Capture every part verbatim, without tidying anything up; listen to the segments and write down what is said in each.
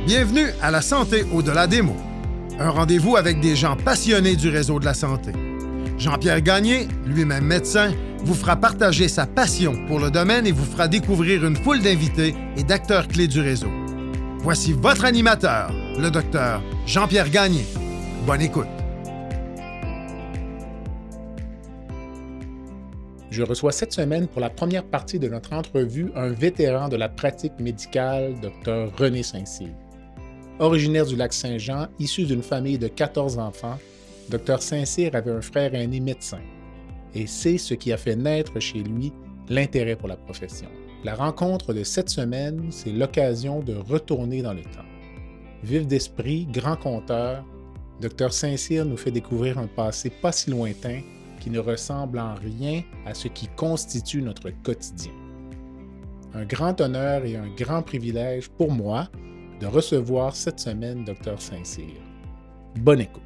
Bienvenue à La Santé au-delà des mots. Un rendez-vous avec des gens passionnés du réseau de la santé. Jean-Pierre Gagné, lui-même médecin, vous fera partager sa passion pour le domaine et vous fera découvrir une foule d'invités et d'acteurs clés du réseau. Voici votre animateur, le docteur Jean-Pierre Gagné. Bonne écoute. Je reçois cette semaine pour la première partie de notre entrevue un vétéran de la pratique médicale, docteur René Saint-Cyr. Originaire du Lac-Saint-Jean, issu d'une famille de quatorze enfants, docteur Saint-Cyr avait un frère aîné médecin. Et c'est ce qui a fait naître chez lui l'intérêt pour la profession. La rencontre de cette semaine, c'est l'occasion de retourner dans le temps. Vif d'esprit, grand conteur, docteur Saint-Cyr nous fait découvrir un passé pas si lointain qui ne ressemble en rien à ce qui constitue notre quotidien. Un grand honneur et un grand privilège pour moi de recevoir cette semaine docteur Saint-Cyr. Bonne écoute.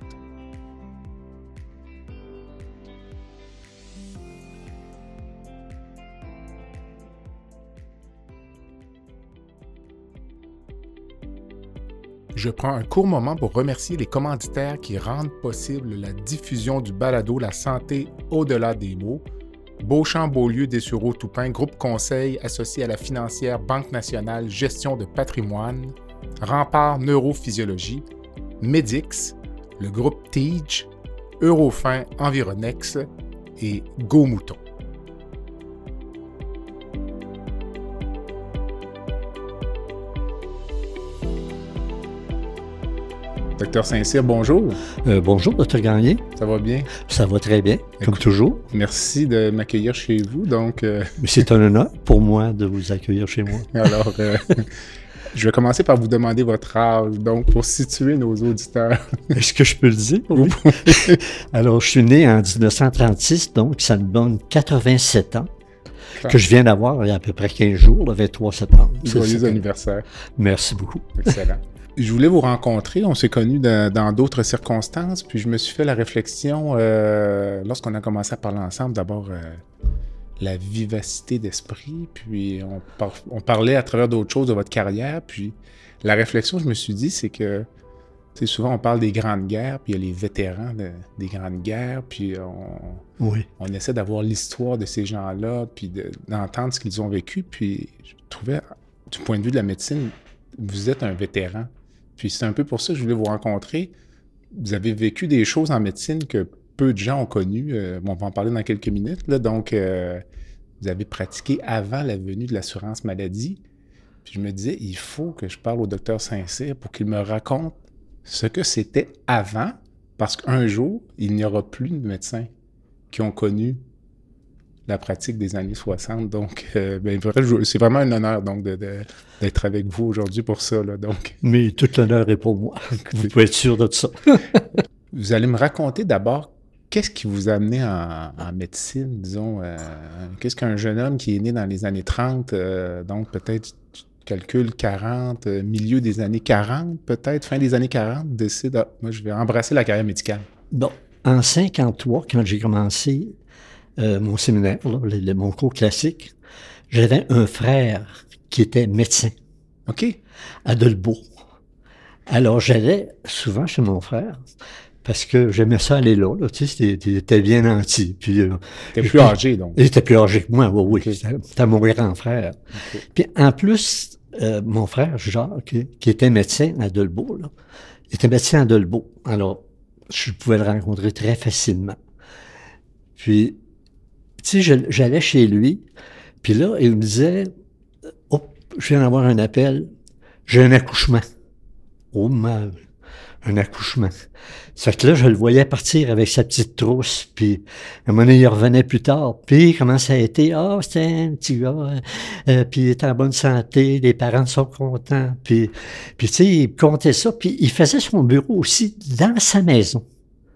Je prends un court moment pour remercier les commanditaires qui rendent possible la diffusion du balado La Santé au-delà des mots, Beauchamp-Beaulieu Dessureau-Toupin, groupe conseil associé à la financière Banque nationale Gestion de patrimoine, Rempart Neurophysiologie, Medix, le groupe Tige, Eurofin Environex et Go Mouton. Docteur Saint-Cyr, bonjour. Euh, bonjour, docteur Gagné. Ça va bien? Ça va très bien, Écoute, comme toujours. Merci de m'accueillir chez vous. Donc, euh... c'est un honneur pour moi de vous accueillir chez moi. Alors, euh, je vais commencer par vous demander votre âge, donc pour situer nos auditeurs. Est-ce que je peux le dire? Oui. Alors, je suis né en dix-neuf cent trente-six, donc ça me donne quatre-vingt-sept ans, ah. que je viens d'avoir il y a à peu près quinze jours, le vingt-trois septembre. Joyeux anniversaire. Merci beaucoup. Excellent. Je voulais vous rencontrer, on s'est connus dans, dans d'autres circonstances, puis je me suis fait la réflexion, euh, lorsqu'on a commencé à parler ensemble, d'abord euh, la vivacité d'esprit, puis on, par, on parlait à travers d'autres choses de votre carrière, puis la réflexion, je me suis dit, c'est que, tu sais, souvent on parle des grandes guerres, puis il y a les vétérans de, des grandes guerres, puis on, oui. on essaie d'avoir l'histoire de ces gens-là, puis de, d'entendre ce qu'ils ont vécu, puis je trouvais, du point de vue de la médecine, vous êtes un vétéran. Puis c'est un peu pour ça que je voulais vous rencontrer. Vous avez vécu des choses en médecine que peu de gens ont connues. Euh, bon, on va en parler dans quelques minutes. Là. Donc, euh, vous avez pratiqué avant la venue de l'assurance maladie. Puis je me disais, il faut que je parle au docteur Saint-Cyr pour qu'il me raconte ce que c'était avant, parce qu'un jour, il n'y aura plus de médecins qui ont connu la pratique des années soixante. Donc, euh, ben, c'est vraiment un honneur donc, de, de, d'être avec vous aujourd'hui pour ça. Là, donc. Mais tout l'honneur est pour moi. Vous pouvez être sûr de ça. Vous allez me raconter d'abord qu'est-ce qui vous a amené en, en médecine, disons. Euh, qu'est-ce qu'un jeune homme qui est né dans les années trente, euh, donc peut-être, tu calcules quarante, euh, milieu des années quarante, peut-être, fin des années quarante, décide, ah, moi je vais embrasser la carrière médicale. Bon, en cinquante-trois, quand j'ai commencé Euh, mon séminaire, là, le, le, mon cours classique, j'avais un frère qui était médecin. OK. À Delbourg. Alors, j'allais souvent chez mon frère parce que j'aimais ça aller là. là tu sais, il était bien nanti. Puis, euh, il était plus âgé, donc. Il était plus âgé que moi, oui, oui. Okay. C'était, c'était mon grand frère. Okay. Puis, en plus, euh, mon frère, Jacques, qui, qui était médecin à Delbourg, là, il était médecin à Delbourg. Alors, je pouvais le rencontrer très facilement. Puis, tu sais, j'allais chez lui, puis là, il me disait, « Oh, je viens d'avoir un appel, j'ai un accouchement. » Oh, mal, un accouchement. Ça fait que là, je le voyais partir avec sa petite trousse, puis à un moment donné, il revenait plus tard. Puis, comment ça a été? « Ah, oh, c'était un petit gars, euh, puis il était en bonne santé, les parents sont contents. » Puis, puis tu sais, il comptait ça, puis il faisait son bureau aussi dans sa maison.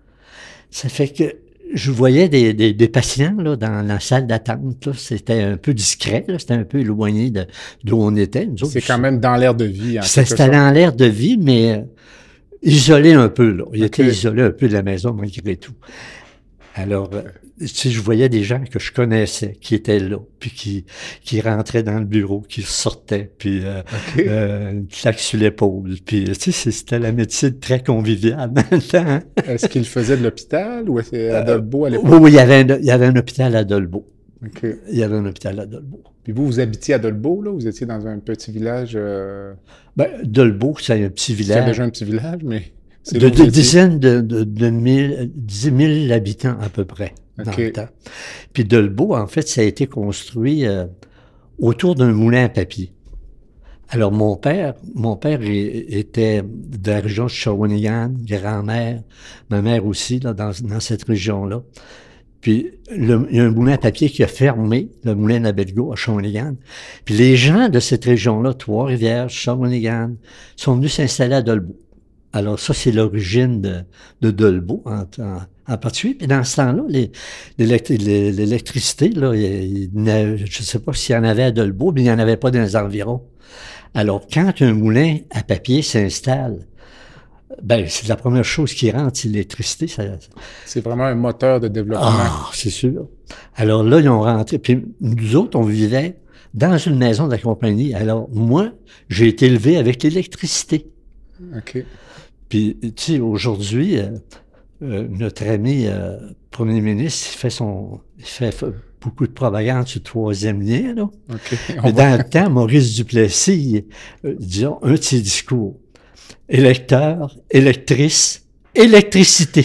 Ça fait que je voyais des, des, des patients là, dans la salle d'attente. Là. C'était un peu discret, là. C'était un peu éloigné de, d'où on était. Nous autres, c'est quand même dans l'air de vie. En c'était c'était dans l'air de vie, mais euh, isolé un peu. Là. Il okay. était isolé un peu de la maison malgré tout. Alors, euh, tu sais, je voyais des gens que je connaissais qui étaient là, puis qui qui rentraient dans le bureau, qui sortaient, puis euh, okay. euh, claque sur l'épaule. Puis, tu sais, c'était la médecine très conviviale dans le temps. Hein? Est-ce qu'il faisait de l'hôpital ou est-ce à Dolbeau à l'époque? Oui, oui, il y avait un, il y avait un hôpital à Dolbeau. Okay. Il y avait un hôpital à Dolbeau. Puis vous, vous habitiez à Dolbeau, là? Vous étiez dans un petit village? Euh... Ben, Dolbeau, c'est un petit village. C'est déjà un petit village, mais... C'est de, de dizaines de, de, de mille, dix mille habitants à peu près dans okay. le temps. Puis Dolbeau, en fait, ça a été construit euh, autour d'un moulin à papier. Alors mon père, mon père était de la région de Shawinigan, grand-mère, ma mère aussi, là, dans, dans cette région-là. Puis le, il y a un moulin à papier qui a fermé, le moulin d'Abedgo à Shawinigan. Puis les gens de cette région-là, Trois-Rivières, Shawinigan, sont venus s'installer à Dolbeau. Alors ça, c'est l'origine de, de Dolbeau en, en, en particulier. Puis dans ce temps-là, les, l'électricité, là, il, il, je ne sais pas s'il y en avait à Dolbeau, mais il n'y en avait pas dans les environs. Alors, quand un moulin à papier s'installe, ben c'est la première chose qui rentre, c'est l'électricité. Ça, c'est vraiment un moteur de développement. Ah, c'est sûr. Alors là, ils ont rentré. Puis nous autres, on vivait dans une maison de la compagnie. Alors moi, j'ai été élevé avec l'électricité. OK. Puis, tu sais, aujourd'hui, euh, euh, notre ami euh, premier ministre, il fait son, il fait, fait beaucoup de propagande sur le troisième lien, là. Okay, mais dans le temps, Maurice Duplessis, euh, disons, un de ses discours, électeur, électrice, électricité.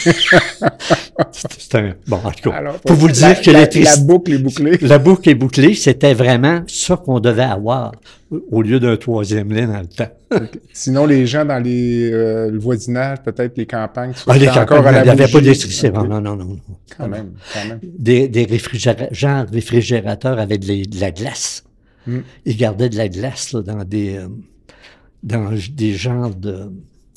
C'est un, bon, en tout cas, alors, pour vous la, dire que la, l'électricité... La boucle est bouclée. La boucle est bouclée, c'était vraiment ça qu'on devait avoir au lieu d'un troisième lien dans le temps. Okay. Sinon, les gens dans les, euh, le voisinage, peut-être les campagnes, ah, les campagnes, encore à la il n'y avait pas d'électricité. Okay. Non, non, non, non. Quand même, quand même. Des, des réfrigérateurs, genre réfrigérateurs avec de, les, de la glace. Mm. Ils gardaient de la glace là, dans des, euh, dans des genres de...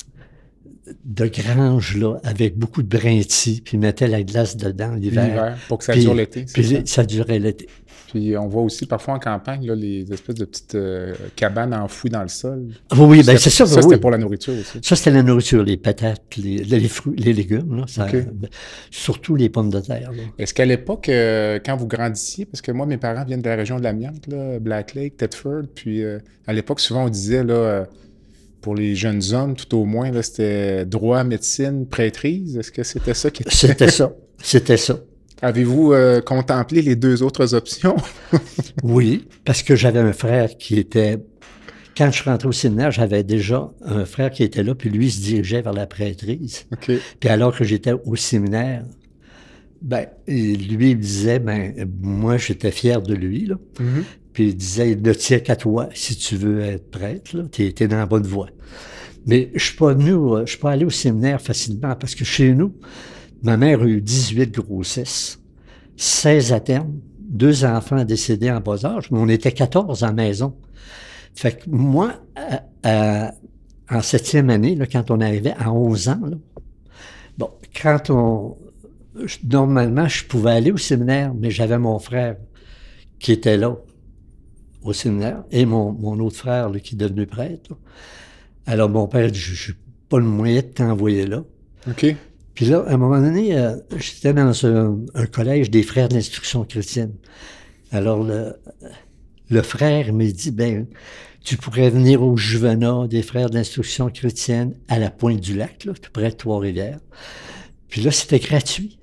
de granges, là, avec beaucoup de brintis, puis mettaient la glace dedans l'hiver. L'hiver, pour que ça puis, dure l'été. Puis ça? ça durait l'été. Puis on voit aussi parfois en campagne, là, les espèces de petites euh, cabanes enfouies dans le sol. Oui, oui, bien c'est ça. Ça, oui. C'était pour la nourriture aussi. Ça, c'était la nourriture, les patates, les, les fruits, les légumes, là, ça, okay. Surtout les pommes de terre. Là. Est-ce qu'à l'époque, euh, quand vous grandissiez, parce que moi, mes parents viennent de la région de l'Amiante, là, Black Lake, Thetford, puis euh, à l'époque, souvent, on disait, là... Euh, pour les jeunes hommes, tout au moins, là, c'était droit, médecine, prêtrise. Est-ce que c'était ça qui était... C'était ça. C'était ça. Avez-vous euh, contemplé les deux autres options? Oui, parce que j'avais un frère qui était... Quand je suis rentré au séminaire, j'avais déjà un frère qui était là, puis lui, il se dirigeait vers la prêtrise. Okay. Puis alors que j'étais au séminaire, ben, lui, il me disait, ben, moi, j'étais fier de lui, là. Mm-hmm. Puis il disait, il ne tient qu'à toi si tu veux être prêtre, là, t'es, t'es dans la bonne voie. Mais je suis pas venu, je suis pas allé au séminaire facilement parce que chez nous, ma mère a eu dix-huit grossesses, seize à terme, deux enfants décédés en bas âge, mais on était quatorze à la maison. Fait que moi, à, à, en septième année, là, quand on arrivait à onze ans, là, bon, quand on, normalement, je pouvais aller au séminaire, mais j'avais mon frère qui était là au séminaire, et mon, mon autre frère là, qui est devenu prêtre. Là. Alors, mon père dit, je n'ai pas le moyen de t'envoyer là. OK. Puis là, à un moment donné, euh, j'étais dans un, un collège des frères de l'instruction chrétienne. Alors, le, le frère me dit, ben, tu pourrais venir au Juvenat des frères de l'instruction chrétienne à la Pointe-du-Lac, là, tout près de Trois-Rivières. Puis là, c'était gratuit.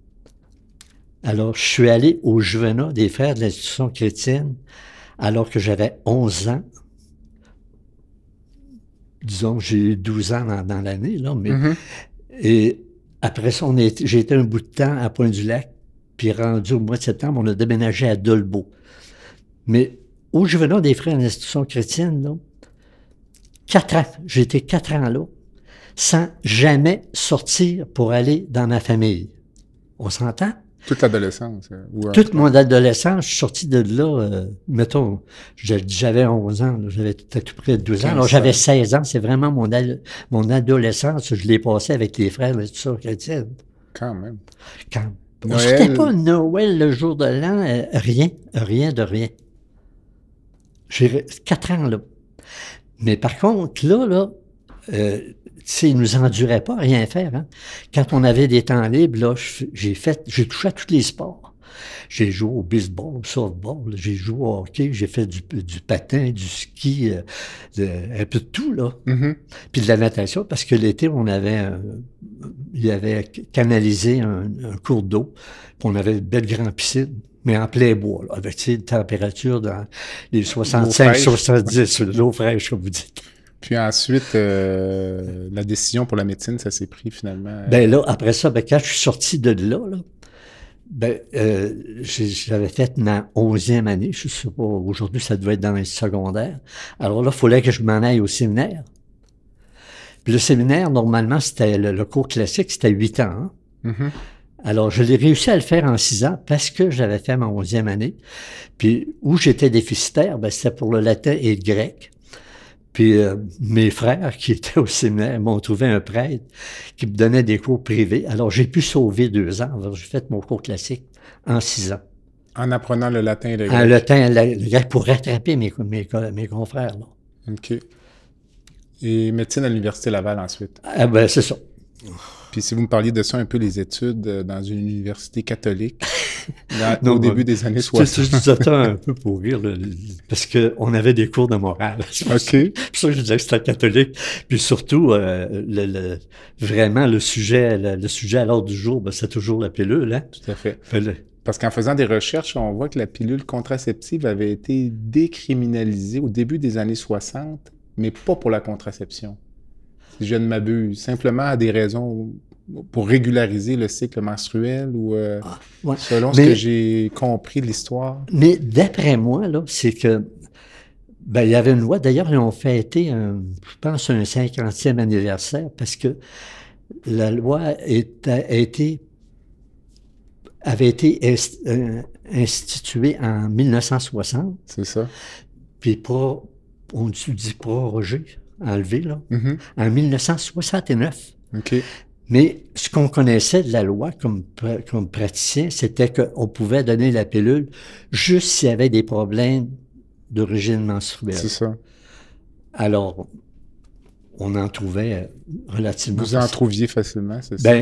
Alors, je suis allé au Juvenat des frères de l'instruction chrétienne alors que j'avais onze ans. Disons que j'ai eu douze ans dans, dans l'année, là, mais... Mm-hmm. Et après ça, on est, j'ai été un bout de temps à Pointe-du-Lac, puis rendu au mois de septembre, on a déménagé à Dolbeau. Mais au Juvenat des frères de l'institution chrétienne, là, quatre ans, j'ai été quatre ans là, sans jamais sortir pour aller dans ma famille. On s'entend? Toute l'adolescence? Ou Toute mon adolescence, je suis sorti de là, euh, mettons, j'avais onze ans, là, j'avais à tout près douze ans, alors j'avais seize ans, c'est vraiment mon, al- mon adolescence, je l'ai passé avec les frères de l'institution chrétienne. Quand même. Quand On ne sortait pas Noël le jour de l'an, euh, rien, rien de rien. J'ai quatre ans là. Mais par contre, là, là, euh, tu sais, ils nous enduraient pas à rien faire. Hein. Quand on avait des temps libres, là, j'ai fait, j'ai touché à tous les sports. J'ai joué au baseball, au softball, j'ai joué au hockey, j'ai fait du, du patin, du ski, euh, de, un peu de tout, là. Mm-hmm. Puis de la natation, parce que l'été, on avait, euh, il y avait canalisé un, un cours d'eau, puis on avait une belle grande piscine, mais en plein bois, là, avec, tu sais, une température dans les soixante-cinq, soixante-dix, l'eau fraîche, comme vous dites. Puis ensuite, euh, la décision pour la médecine, ça s'est pris finalement. Euh... Ben là, après ça, ben, quand je suis sorti de là, là, ben, euh, j'avais fait ma onzième année, je sais pas, aujourd'hui, ça devait être dans les secondaires. Alors là, il fallait que je m'en aille au séminaire. Puis le séminaire, normalement, c'était le, le cours classique, c'était huit ans. Hein? Mm-hmm. Alors, je l'ai réussi à le faire en six ans parce que j'avais fait ma onzième année. Puis, où j'étais déficitaire, ben, c'était pour le latin et le grec. Puis euh, mes frères qui étaient au séminaire m'ont trouvé un prêtre qui me donnait des cours privés. Alors, j'ai pu sauver deux ans. Alors, j'ai fait mon cours classique en six ans. En apprenant le latin et le grec? En latin et le grec pour rattraper mes, mes, mes confrères. Là. OK. Et médecine à l'Université Laval ensuite? Ah ben, c'est ça. Puis si vous me parliez de ça, un peu les études dans une université catholique, dans, non, au début ben, des années soixante. Je dis ça un peu pour rire, là, parce qu'on avait des cours de morale. OK. C'est pour ça que je disais que c'était catholique. Puis surtout, euh, le, le, vraiment, le sujet, le, le sujet à l'ordre du jour, ben, c'est toujours la pilule. Hein? Tout à fait. Le... Parce qu'en faisant des recherches, on voit que la pilule contraceptive avait été décriminalisée au début des années soixante, mais pas pour la contraception. Si je ne m'abuse, simplement à des raisons pour régulariser le cycle menstruel ou euh, ah, ouais. selon mais, ce que j'ai compris de l'histoire. Mais d'après moi, là, c'est que ben, il y avait une loi, d'ailleurs, ils ont fêté, un, je pense, un cinquantième anniversaire parce que la loi est, a été, avait été est, euh, instituée en mille neuf cent soixante. C'est ça. Puis pro, on dit prorogé. Enlevé, là, mm-hmm. en mille neuf cent soixante-neuf. OK. Mais ce qu'on connaissait de la loi comme, comme praticien, c'était qu'on pouvait donner la pilule juste s'il y avait des problèmes d'origine menstruelle. C'est ça. Alors, on en trouvait relativement... Vous en facile. trouviez facilement, c'est ça? Ben,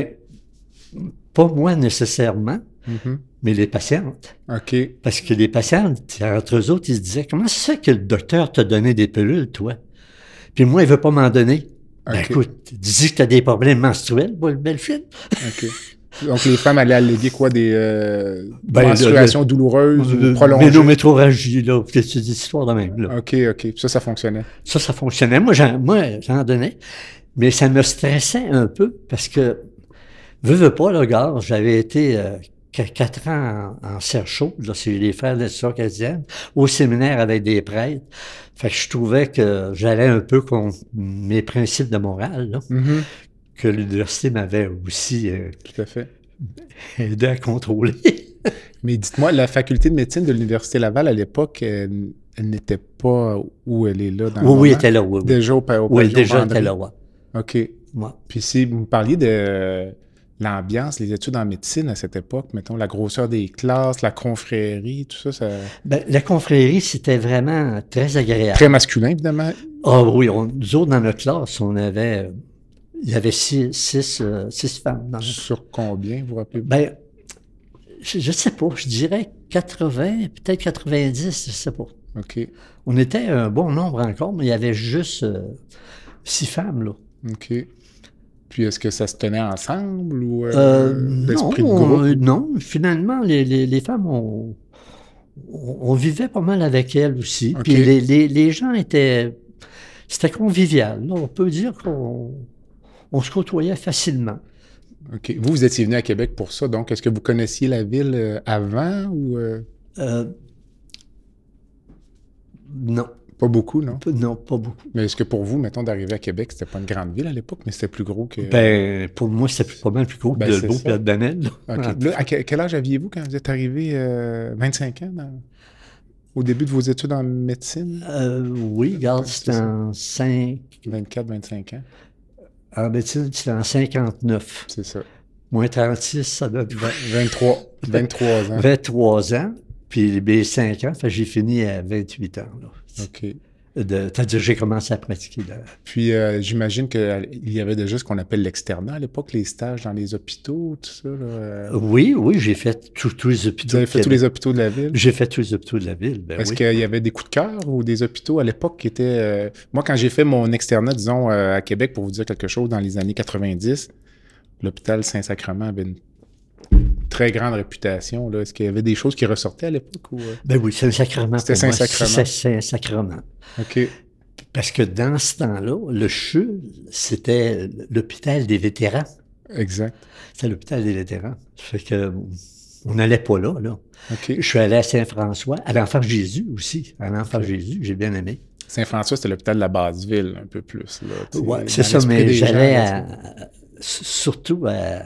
pas moi nécessairement, mm-hmm. mais les patientes. OK. Parce que les patientes, entre eux autres, ils se disaient, comment c'est ça que le docteur t'a donné des pilules, toi? Puis moi, il veut pas m'en donner. Okay. Ben écoute, dis que tu as des problèmes menstruels, belle fille. OK. Donc, les femmes allaient alléguer quoi? Des euh, ben, menstruations le, le, douloureuses ou prolongées? Ménométrorragie, là. C'est des histoires de même, là. OK, OK. Ça, ça fonctionnait. Ça, ça fonctionnait. Moi, j'en, moi, j'en donnais. Mais ça me stressait un peu parce que, veux, veux pas, là, gars, j'avais été euh, quatre ans en, en serre chaude, là, c'est les frères de l'Institut acadienne, au séminaire avec des prêtres. Fait que je trouvais que j'allais un peu contre mes principes de morale, là, mm-hmm. que l'université m'avait aussi euh, Tout à fait. aidé à contrôler. Mais dites-moi, la faculté de médecine de l'Université Laval, à l'époque, elle, elle n'était pas où elle est là dans oui, le oui, elle était là, oui. oui. Déjà au, au Oui, déjà elle était là, oui. OK. Ouais. Puis si vous me parliez de l'ambiance, les études en médecine à cette époque, mettons, la grosseur des classes, la confrérie, tout ça, ça... Ben, la confrérie, c'était vraiment très agréable. Très masculin, évidemment. Ah oh, oui, on, nous autres, dans notre classe, on avait... Il y avait six, six, euh, six femmes. Dans Sur notre... combien, vous vous rappelez? Ben, je, je sais pas, je dirais quatre-vingts, peut-être quatre-vingt-dix, je sais pas. OK. On était un bon nombre encore, mais il y avait juste euh, six femmes, là. OK. Puis est-ce que ça se tenait ensemble ou euh, euh, non, de groupe? On, non, finalement, les, les, les femmes, on, on, on vivait pas mal avec elles aussi. Okay. Puis les, les, les gens étaient... C'était convivial. Là. On peut dire qu'on on se côtoyait facilement. OK. Vous, vous étiez venu à Québec pour ça. Donc, est-ce que vous connaissiez la ville euh, avant ou... Euh... Euh, non. Pas beaucoup, non? Non, pas beaucoup. Mais est-ce que pour vous, mettons, d'arriver à Québec, c'était pas une grande ville à l'époque, mais c'était plus gros que... Ben, pour moi, c'était pas mal plus gros que ben, Delbo et Adbanel. OK. Là, à quel âge aviez-vous quand vous êtes arrivé? Euh, vingt-cinq ans, dans... au début de vos études en médecine? Euh, oui, regarde, c'était en cinq... vingt-quatre, vingt-cinq ans. En médecine, c'était en cinquante-neuf. C'est ça. Moins trente-six, ça donne... vingt-trois. vingt-trois ans. vingt-trois ans, puis les cinq ans, fait, j'ai fini à vingt-huit ans, là. OK. de, c'est-à-dire, j'ai commencé à pratiquer. Là. Puis, euh, j'imagine qu'il y avait déjà ce qu'on appelle l'externat à l'époque, les stages dans les hôpitaux, tout ça. Là. Oui, oui, j'ai fait tous les hôpitaux. Vous avez fait tous les hôpitaux de la ville? J'ai fait tous les hôpitaux de la ville, ben Est-ce oui. qu'il y avait des coups de cœur ou des hôpitaux à l'époque qui étaient... Euh... Moi, quand j'ai fait mon externat, disons, euh, à Québec, pour vous dire quelque chose, dans les années quatre-vingt-dix, l'hôpital Saint-Sacrement avait une très grande réputation. Là. Est-ce qu'il y avait des choses qui ressortaient à l'époque? Ou... Ben oui, Saint-Sacrement. C'était Saint-Sacrement. C'était Saint-Sacrement. OK. Parce que dans ce temps-là, le C H U, c'était l'hôpital des vétérans. Exact. C'était l'hôpital des vétérans. Ça fait que on n'allait pas là, là. OK. Je suis allé à Saint-François, à l'Enfant Jésus aussi. À l'Enfant Okay. Jésus, j'ai bien aimé. Saint-François, c'était l'hôpital de la Basse-Ville, un peu plus. Oui, c'est ça, mais j'allais à, surtout à...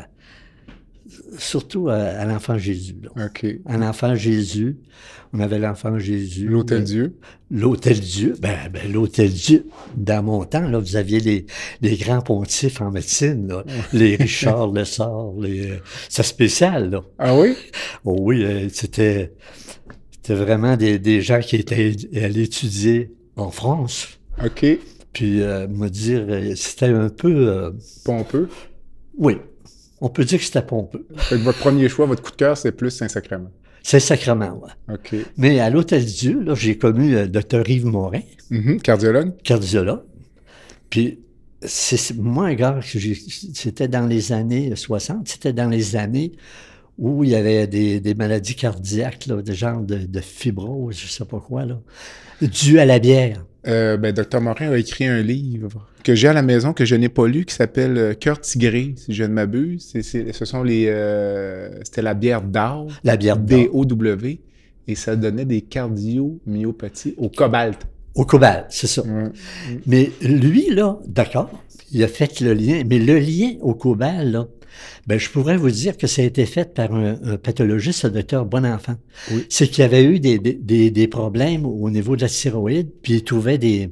Surtout à, à l'Enfant Jésus. Là. OK. À l'Enfant Jésus, on avait l'Enfant Jésus. L'Hôtel Dieu. L'Hôtel Dieu. Ben, ben l'Hôtel Dieu, dans mon temps, là, vous aviez les, les grands pontifs en médecine, là, les Richard Lessard, les... C'est spécial, là. Ah oui? Oh oui, euh, c'était, c'était vraiment des, des gens qui étaient allés étudier en France. OK. Puis, euh, me dire, c'était un peu... Euh... Pompeux? Oui. On peut dire que c'était pompeux. Fait que votre premier choix, votre coup de cœur, c'est plus Saint-Sacrement. Saint-Sacrement, oui. OK. Mais à l'Hôtel Dieu, là, j'ai connu le docteur Yves Morin. Mm-hmm. Cardiologue? Cardiologue. Puis, c'est moi, un gars, que j'ai, c'était dans les années soixante, c'était dans les années où il y avait des, des maladies cardiaques, là, des genres de, de fibrose, je sais pas quoi, là, dû à la bière. Euh, ben, docteur Morin a écrit un livre que j'ai à la maison, que je n'ai pas lu, qui s'appelle euh, Cœur tigré, si je ne m'abuse. C'est, c'est, ce sont les... Euh, c'était la bière d'Or. La bière d'Or. D O W. Et ça donnait des cardiomyopathies au cobalt. Au cobalt, c'est ça. Ouais. Mais lui, là, d'accord, il a fait le lien. Mais le lien au cobalt, là, ben, je pourrais vous dire que ça a été fait par un, un pathologiste, le docteur Bonenfant. Oui. C'est qu'il y avait eu des, des, des problèmes au niveau de la thyroïde, puis il trouvait des,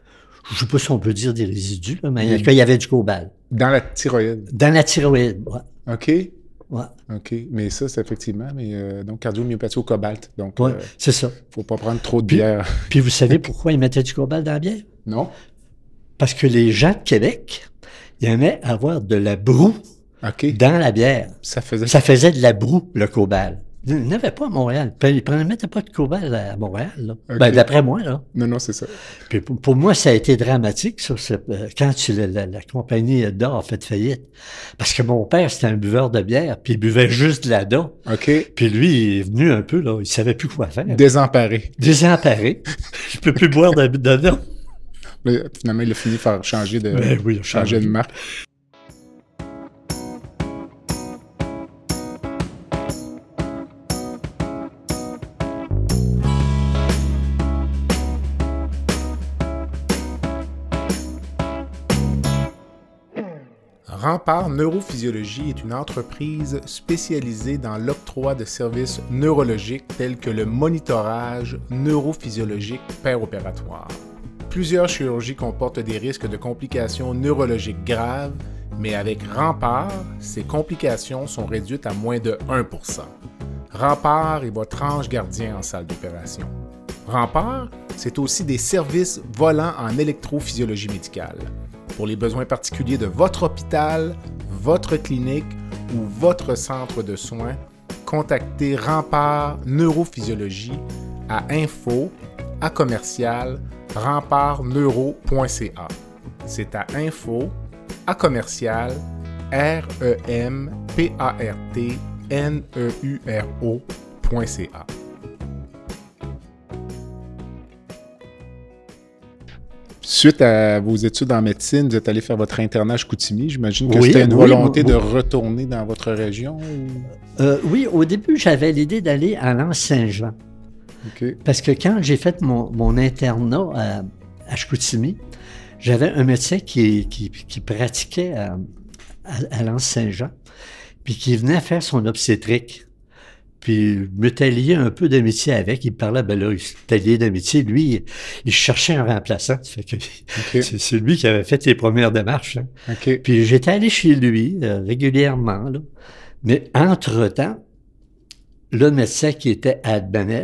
je sais pas si on peut dire des résidus, là, mais il y avait du cobalt. Dans la thyroïde? Dans la thyroïde, ouais. OK. Ouais. OK. Mais ça, c'est effectivement, mais euh, donc cardiomyopathie au cobalt. Donc, ouais, euh, c'est ça. Faut pas prendre trop de puis, bière. Puis vous savez pourquoi ils mettaient du cobalt dans la bière? Non. Parce que les gens de Québec, ils aimaient avoir de la broue. Okay. Dans la bière. Ça faisait... Ça faisait de la broue, le cobalt. Il n'y en avait pas à Montréal. Ils ne mettaient pas de cobalt à Montréal. Là. Okay. Ben, d'après moi, là. Non, non, c'est ça. Puis pour, pour moi, ça a été dramatique, ça, quand tu, la, la, la compagnie d'Or a fait faillite. Parce que mon père, c'était un buveur de bière, puis il buvait juste de la D A. OK. Puis lui, il est venu un peu, là, il savait plus quoi faire. Désemparé. Désemparé. Je peux plus boire de, de D A. Mais finalement, il a fini par changer de, ben oui, changer de marque. Rempart Neurophysiologie est une entreprise spécialisée dans l'octroi de services neurologiques tels que le monitorage neurophysiologique péropératoire. Plusieurs chirurgies comportent des risques de complications neurologiques graves, mais avec Rempart, ces complications sont réduites à moins de un pour cent. Rempart est votre ange gardien en salle d'opération. Rempart, c'est aussi des services volants en électrophysiologie médicale. Pour les besoins particuliers de votre hôpital, votre clinique ou votre centre de soins, contactez Rempart Neurophysiologie à info à commercial rempartneuro point c a. C'est à info à commercial r e m p a r t n e u r o point c a. Suite à vos études en médecine, vous êtes allé faire votre internat à Chicoutimi. J'imagine que oui, c'était une oui, volonté oui, de retourner dans votre région? Ou... Euh, oui, au début, j'avais l'idée d'aller à l'Anse-Saint-Jean. Okay. Parce que quand j'ai fait mon, mon internat à, à Chicoutimi, j'avais un médecin qui, qui, qui pratiquait à, à, à l'Anse-Saint-Jean, puis qui venait faire son obstétrique. Puis, je m'étais lié un peu d'amitié avec. Il me parlait, ben là, il s'était lié d'amitié. Lui, il, il cherchait un remplaçant. Fait que okay. c'est, c'est lui qui avait fait les premières démarches. Hein. Okay. Puis, j'étais allé chez lui euh, régulièrement. Là. Mais entre-temps, le médecin qui était à Adbanel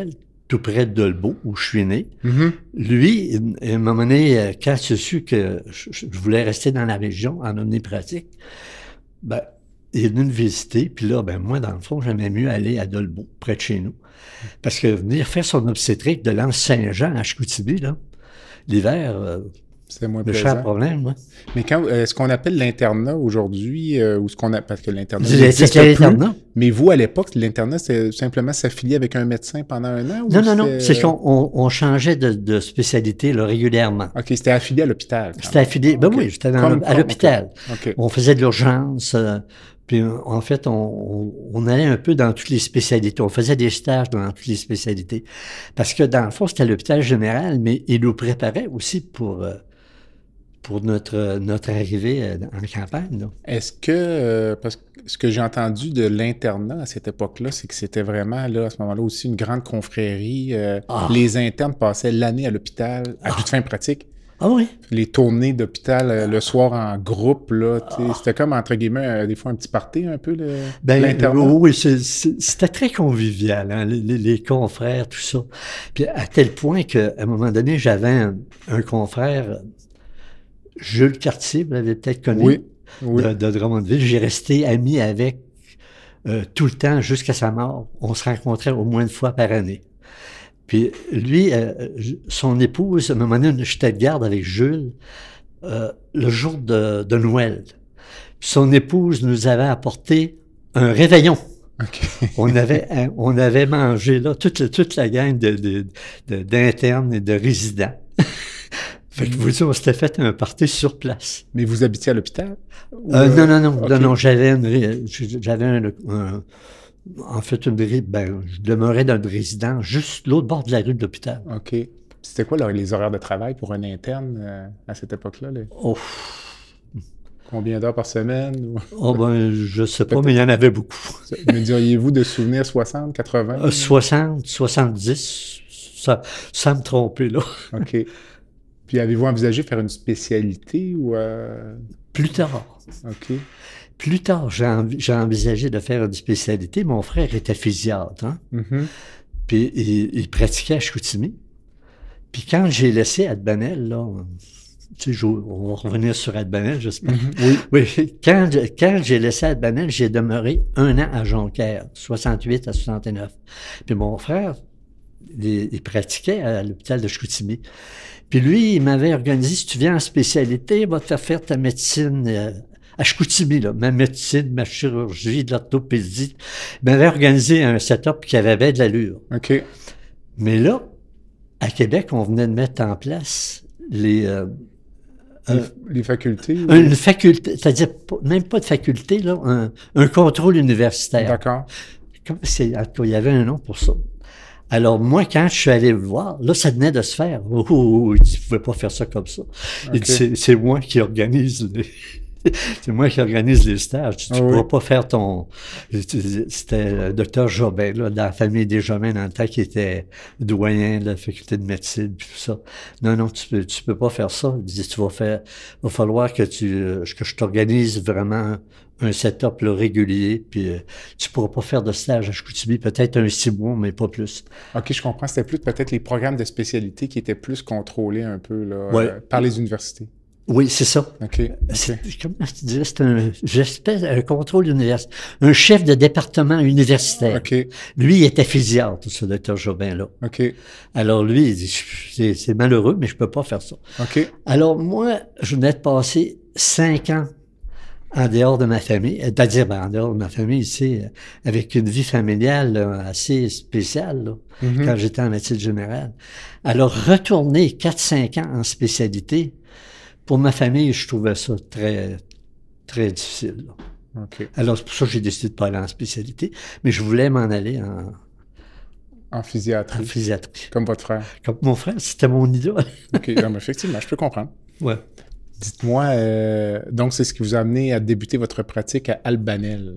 tout près de Dolbeau, où je suis né. Mm-hmm. Lui, à un moment donné, quand il a su que je, je voulais rester dans la région en omnipratique, ben, il est venu me visiter, puis là, ben moi, dans le fond, j'aimais mieux aller à Dolbeau, près de chez nous. Parce que venir faire son obstétrique de l'Anse-Saint-Jean à Chicoutimi, là, l'hiver, euh, c'est moins le cher problème, moi. Mais quand, euh, ce qu'on appelle l'internat aujourd'hui, euh, ou ce qu'on a, parce que l'internat C'était l'internat. Mais vous, à l'époque, l'internat, c'est simplement s'affilier avec un médecin pendant un an? Non, non, non, c'est qu'on on, on changeait de, de spécialité là, régulièrement. OK, c'était affilié à l'hôpital. C'était affilié, ben okay. oui, j'étais dans, comme, à l'hôpital. Okay. On faisait de l'urgence, euh, puis en fait, on, on, on allait un peu dans toutes les spécialités. On faisait des stages dans toutes les spécialités. Parce que dans le fond, c'était à l'hôpital général, mais il nous préparait aussi pour... Euh, pour notre, notre arrivée en campagne. Là. Est-ce que, euh, parce que ce que j'ai entendu de l'internat à cette époque-là, c'est que c'était vraiment, là, à ce moment-là, aussi une grande confrérie. Euh, ah. Les internes passaient l'année à l'hôpital, à ah. toute fin pratique. Ah oui? Les tournées d'hôpital euh, le soir en groupe, là, ah. c'était comme, entre guillemets, euh, des fois un petit party un peu, le, ben, l'internat. Oui, c'est, c'est, c'était très convivial, hein, les, les confrères, tout ça. Puis à tel point qu'à un moment donné, j'avais un, un confrère... Jules Cartier, vous l'avez peut-être connu, oui, oui. De, de Drummondville. J'ai resté ami avec euh, tout le temps jusqu'à sa mort. On se rencontrait au moins une fois par année. Puis lui, euh, son épouse, à un moment donné, j'étais de garde avec Jules euh, le jour de, de Noël. Puis son épouse nous avait apporté un réveillon. Okay. on avait on avait mangé là toute, toute la gang de, de, de, d'internes et de résidents. Fait que vous dites, on s'était fait un party sur place. Mais vous habitiez à l'hôpital? Ou... Euh, non, non, non, okay. non, non, j'avais une, j'avais un, un, en fait une, ben, je demeurais dans une résidence juste l'autre bord de la rue de l'hôpital. OK. C'était quoi là, les horaires de travail pour un interne euh, à cette époque-là? Les... Oh. Combien d'heures par semaine? Ou... Oh ben, je sais pas, mais il y en avait beaucoup. Me diriez-vous de souvenirs soixante, quatre-vingts? Euh, soixante, soixante-dix, ça, ça me trompait, là. OK. Puis avez-vous envisagé faire une spécialité ou... Euh... Plus tard. OK. Plus tard, j'ai, env- j'ai envisagé de faire une spécialité. Mon frère était physiatre, hein? Mm-hmm. Puis il, il pratiquait à Chicoutimi. Puis quand j'ai laissé Adbanel, là, tu sais, on va revenir sur Adbanel, j'espère. Mm-hmm. Oui. Oui. Quand, quand j'ai laissé Adbanel, j'ai demeuré un an à Jonquière, soixante-huit à soixante-neuf. Puis mon frère, il, il pratiquait à l'hôpital de Chicoutimi. Puis lui, il m'avait organisé, si tu viens en spécialité, il va te faire faire ta médecine euh, à Chicoutimi, là, ma médecine, ma chirurgie, de l'orthopédie. Il m'avait organisé un setup qui avait bien de l'allure. OK. Mais là, à Québec, on venait de mettre en place les... Euh, les, euh, les facultés? Ou... Une faculté, c'est-à-dire même pas de faculté, là, un, un contrôle universitaire. D'accord. Comme c'est, il y avait un nom pour ça. Alors, moi, quand je suis allé le voir, là, ça venait de se faire. Oh, oh, oh, il dit, vous pouvez pas faire ça comme ça. Okay. Il dit, c'est, c'est moi qui organise les... c'est moi qui organise les stages. Tu ne oh, pourras oui. pas faire ton... C'était le docteur Jobin, là, dans la famille des Jobin, dans le temps, qui était doyen de la faculté de médecine, puis tout ça. Non, non, tu peux, tu peux pas faire ça. Il dit, tu vas faire... Il va falloir que tu, que je t'organise vraiment un setup là, régulier, puis euh, tu pourras pas faire de stage à Chicoutimi, peut-être un six mois, mais pas plus. OK, je comprends. C'était plus peut-être les programmes de spécialité qui étaient plus contrôlés un peu là, ouais. euh, par les universités. Oui, c'est ça. OK. okay. C'est, comment je dirais, c'est un, j'espère, un contrôle universitaire. Un chef de département universitaire. OK. Lui, il était physiatre, ce docteur Jobin-là. OK. Alors, lui, il dit, c'est, c'est malheureux, mais je peux pas faire ça. OK. Alors, moi, je venais de passer cinq ans en dehors de ma famille, c'est-à-dire ben, en dehors de ma famille ici, avec une vie familiale là, assez spéciale là, mm-hmm. quand j'étais en médecine générale. Alors, retourner quatre cinq ans en spécialité, pour ma famille, je trouvais ça très, très difficile. Là. Okay. Alors, c'est pour ça que j'ai décidé de pas aller en spécialité, mais je voulais m'en aller en... En physiatrie. En physiatrie. Comme votre frère. Comme mon frère, c'était mon idole. OK, non, effectivement, je peux comprendre. Ouais. Dites-moi, euh, donc c'est ce qui vous a amené à débuter votre pratique à Albanel?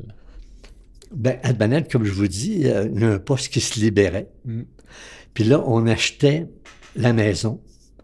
Ben, Albanel, comme je vous dis, il y a un poste qui se libérait. Mm. Puis là, on achetait la maison.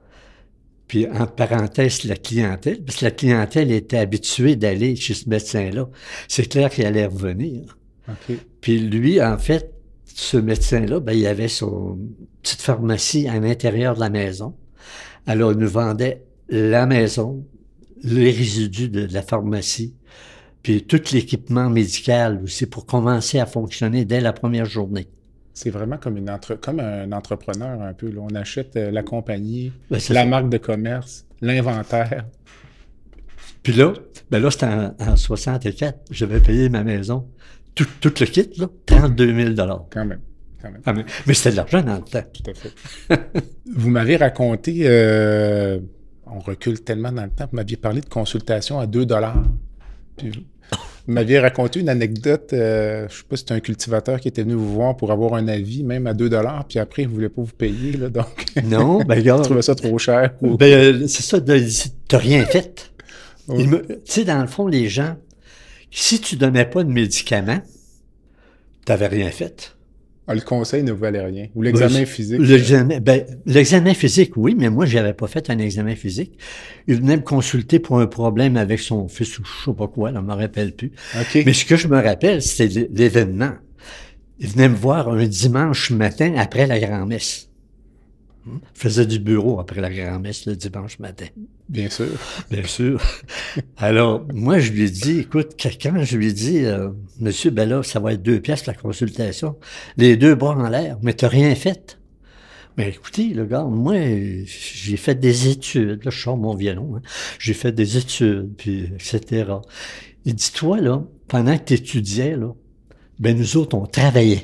Puis, en parenthèse, la clientèle, parce que la clientèle était habituée d'aller chez ce médecin-là. C'est clair qu'il allait revenir. Okay. Puis lui, en fait, ce médecin-là, ben, il avait son petite pharmacie à l'intérieur de la maison. Alors, il nous vendait la maison, les résidus de la pharmacie, puis tout l'équipement médical aussi pour commencer à fonctionner dès la première journée. C'est vraiment comme, une entre... comme un entrepreneur un peu. Là. On achète euh, la compagnie, ben, la ça. marque de commerce, l'inventaire. Puis là, ben là, c'était en, en soixante-quatre, j'avais payé ma maison, tout, tout le kit, là, trente-deux mille dollars. Quand même. Quand même. Ah, mais, mais c'était de l'argent dans le temps. Tout à fait. Vous m'avez raconté, euh, on recule tellement dans le temps, vous m'aviez parlé de consultation à deux dollars. Puis vous m'aviez raconté une anecdote, euh, je ne sais pas si c'était un cultivateur qui était venu vous voir pour avoir un avis, même à deux dollars, puis après, il ne voulait pas vous payer. Là, donc... Non, ben regarde. Je trouvais ça trop cher. Ou... Ben, c'est ça, tu n'as rien fait. Oui. Tu sais, dans le fond, les gens, si tu ne donnais pas de médicaments, tu n'avais rien fait. Ah, le conseil ne valait rien. Ou l'examen ben, physique. L'examen, ben, l'examen physique, oui, mais moi, je n'avais pas fait un examen physique. Il venait me consulter pour un problème avec son fils ou je ne sais pas quoi, là, je ne me rappelle plus. Okay. Mais ce que je me rappelle, c'était l'événement. Il venait me voir un dimanche matin après la grand-messe. Je faisais du bureau après la grand-messe le dimanche matin. Bien sûr. Bien sûr. Alors, moi, je lui ai dit, écoute, quand je lui ai dit, euh, monsieur, ben là, ça va être deux piastres la consultation, les deux bras en l'air, mais t'as rien fait. Mais écoutez, le gars, moi, j'ai fait des études, là, je sors mon violon, hein, j'ai fait des études, puis et cetera. Il dit, toi, là, pendant que t'étudiais, là, ben nous autres, on travaillait.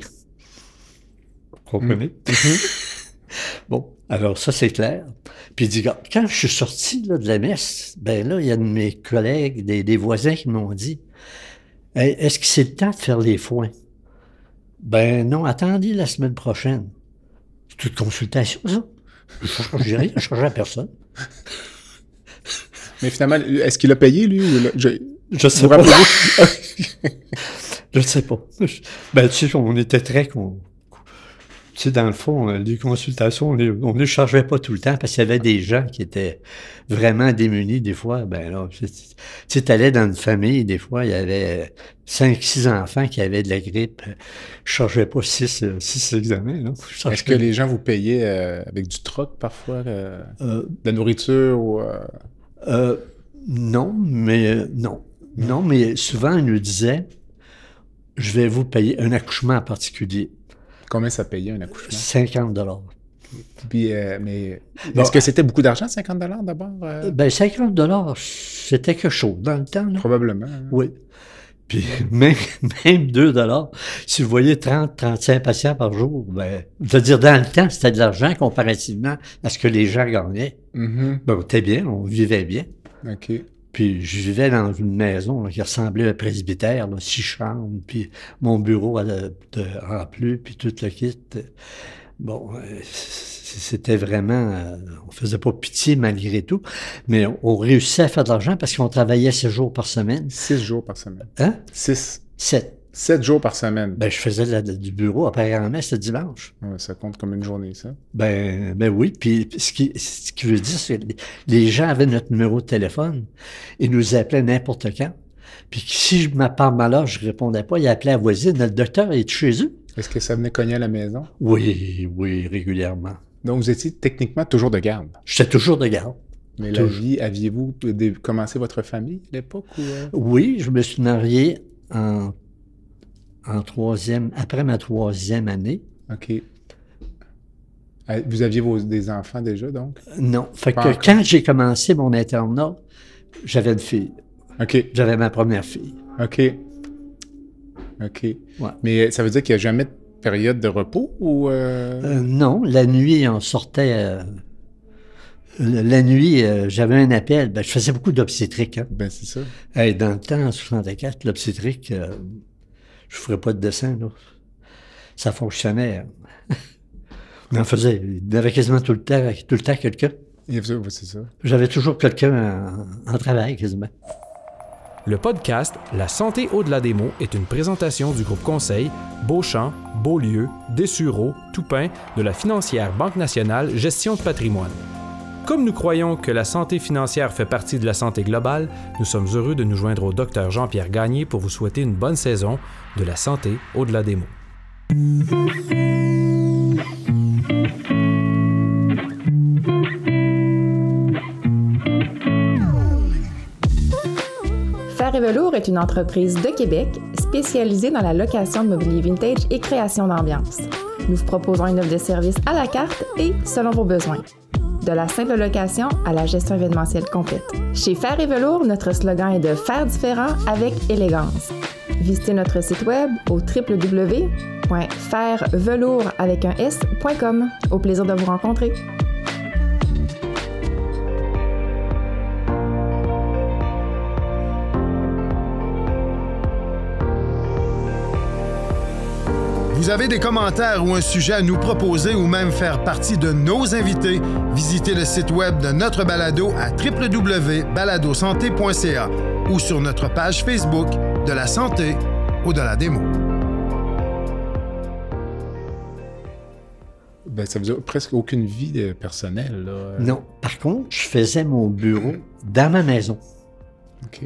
Vous comprenez? Mm-hmm. Bon, alors ça, c'est clair. Puis il dit, quand je suis sorti là, de la messe, ben là, il y a de mes collègues, des, des voisins qui m'ont dit, hey, est-ce que c'est le temps de faire les foins? Ben non, attendez la semaine prochaine. C'est toute consultation, ça. Je rien, je ne changeais à personne. Mais finalement, est-ce qu'il a payé, lui? Ou là? Je je sais pas. Je ne sais pas. Ben, tu sais, on était très... Con... Tu sais, dans le fond, les consultations, on ne les chargeait pas tout le temps parce qu'il y avait des gens qui étaient vraiment démunis. Des fois, ben là, tu sais, t'allais dans une famille, des fois, il y avait cinq, six enfants qui avaient de la grippe. Je ne chargeais pas six, six examens. Là. Est-ce que les gens vous payaient euh, avec du troc parfois, euh, euh, de la nourriture ou... Euh... Euh, non, mais euh, non. Non, mais souvent, ils nous disaient, je vais vous payer un accouchement en particulier. Combien ça payait un accouchement? cinquante dollars. Puis, euh, mais bon, est-ce que c'était beaucoup d'argent, cinquante dollars d'abord? Euh... Ben, cinquante dollars, c'était quelque chose dans le temps. Là. Probablement. Hein? Oui. Puis, même, même deux dollars, si vous voyez trente, trente-cinq patients par jour, ben, je veux dire, dans le temps, c'était de l'argent comparativement à ce que les gens gagnaient. Mm-hmm. Ben, c'était bien, on vivait bien. OK. Puis je vivais dans une maison là, qui ressemblait à un presbytère, là, six chambres, puis mon bureau de, de, en plus, puis tout le kit. Bon, euh, c'était vraiment... Euh, on faisait pas pitié malgré tout, mais on, on réussissait à faire de l'argent parce qu'on travaillait six jours par semaine. Six jours par semaine? Hein? Six? Sept. Sept jours par semaine? Ben, je faisais la, du bureau après la grand-messe le dimanche. Ouais, ça compte comme une journée, ça? Ben, ben oui. Puis ce qui, ce qui veut dire, c'est que les gens avaient notre numéro de téléphone. Ils nous appelaient n'importe quand. Puis si je m'appelle malheur, je répondais pas. Ils appelaient la voisine. Le docteur est chez eux. Est-ce que ça venait cogner à la maison? Oui, oui, régulièrement. Donc, vous étiez techniquement toujours de garde? J'étais toujours de garde. Mais la vie, aviez-vous commencé votre famille à l'époque? Ou... Oui, je me suis marié en... en troisième, après ma troisième année. OK. Vous aviez vos, des enfants déjà, donc? Non. Fait que Pas quand j'ai commencé mon internat, j'avais une fille. OK. J'avais ma première fille. OK. OK. Ouais. Mais ça veut dire qu'il n'y a jamais de période de repos ou... Euh... Euh, non. La nuit, on sortait... Euh, la nuit, euh, j'avais un appel. Ben, je faisais beaucoup d'obstétrique. Hein. Ben, c'est ça. Hey, dans le temps, en soixante-quatre, l'obstétrique... Euh, je ne ferais pas de dessin, là. Ça fonctionnait. On en faisait. Il y avait quasiment tout le temps, tout le temps quelqu'un. C'est ça. J'avais toujours quelqu'un en, en travail, quasiment. Le podcast La santé au-delà des mots est une présentation du groupe conseil Beauchamp, Beaulieu, Dessureau, Toupin de la financière Banque nationale Gestion de patrimoine. Comme nous croyons que la santé financière fait partie de la santé globale, nous sommes heureux de nous joindre au docteur Jean-Pierre Gagné pour vous souhaiter une bonne saison de la santé au-delà des mots. Fer et Velours est une entreprise de Québec spécialisée dans la location de mobilier vintage et création d'ambiance. Nous vous proposons une offre de service à la carte et selon vos besoins. De la simple location à la gestion événementielle complète. Chez Fer et Velours, notre slogan est de faire différent avec élégance. Visitez notre site web au w w w point faire velours avec un s point com. Au plaisir de vous rencontrer. Vous avez des commentaires ou un sujet à nous proposer ou même faire partie de nos invités, visitez le site web de notre balado à w w w point balado santé point c a ou sur notre page Facebook de la santé au-delà des mots. Ben, ça faisait presque aucune vie euh, personnelle, là. Non. Par contre, je faisais mon bureau dans ma maison. OK.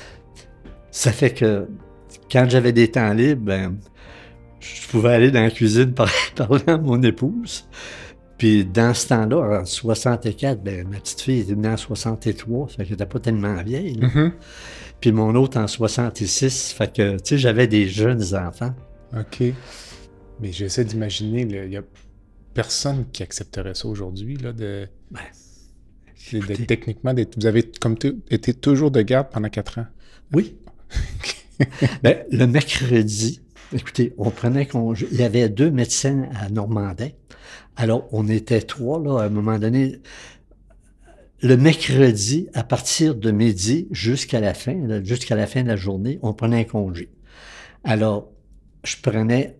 Ça fait que quand j'avais des temps libres, ben, je pouvais aller dans la cuisine par, parler à mon épouse. Puis dans ce temps-là, en soixante-quatre, ben, ma petite fille était née en soixante-trois, ça fait qu'elle n'était pas tellement vieille. Là. Mm-hmm. Puis mon autre en soixante-six, fait que, tu sais, j'avais des jeunes enfants. OK. Mais j'essaie d'imaginer, il n'y a personne qui accepterait ça aujourd'hui, là, de... Ben, de, de techniquement, d'être, vous avez comme t- été toujours de garde pendant quatre ans? Oui. Ben, le mercredi, écoutez, on prenait congé. Il y avait deux médecins à Normandin. Alors, on était trois, là, à un moment donné. Le mercredi, à partir de midi jusqu'à la fin, là, jusqu'à la fin de la journée, on prenait un congé. Alors, je prenais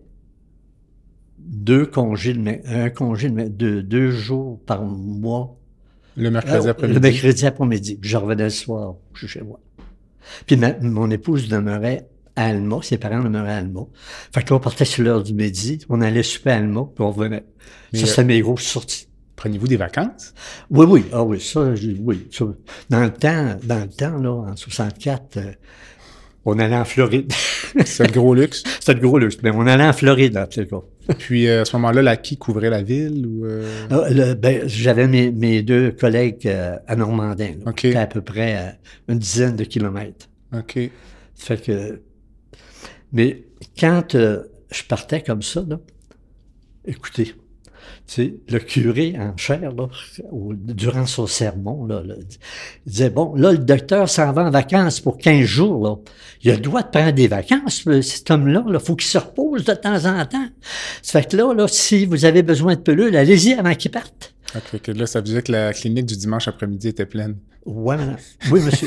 deux congés, un congé de deux, deux jours par mois. Le mercredi euh, après-midi? Le mercredi après-midi. Puis je revenais le soir, je suis chez moi. Puis ma, mon épouse demeurait à Alma, ses parents demeuraient à Alma. Fait que là, on partait sur l'heure du midi, on allait souper à Alma, puis on revenait. Mais ça, c'était euh, mes grosses sorties. Preniez-vous des vacances? Oui, oui. Ah oui, ça, oui. Ça. Dans le temps, dans le temps, là, en soixante-quatre, euh, on allait en Floride. C'était le gros luxe? C'était le gros luxe. Mais on allait en Floride, en tout cas. Puis, euh, à ce moment-là, la qui couvrait la ville? Ou euh... ah, le, ben, j'avais mes, mes deux collègues euh, à Normandin. Là, okay. À peu près euh, une dizaine de kilomètres. OK. Ça fait que... Mais quand euh, je partais comme ça, là, écoutez, tu sais, le curé en chair, là, au, durant son sermon, là, là, il disait, bon, là, le docteur s'en va en vacances pour quinze jours, là. Il a le droit de prendre des vacances, cet homme-là, il faut qu'il se repose de temps en temps. Ça fait que là, là, si vous avez besoin de pelule, allez-y avant qu'il parte. OK, que là, ça veut dire que la clinique du dimanche après-midi était pleine. Ouais, madame. Oui, monsieur.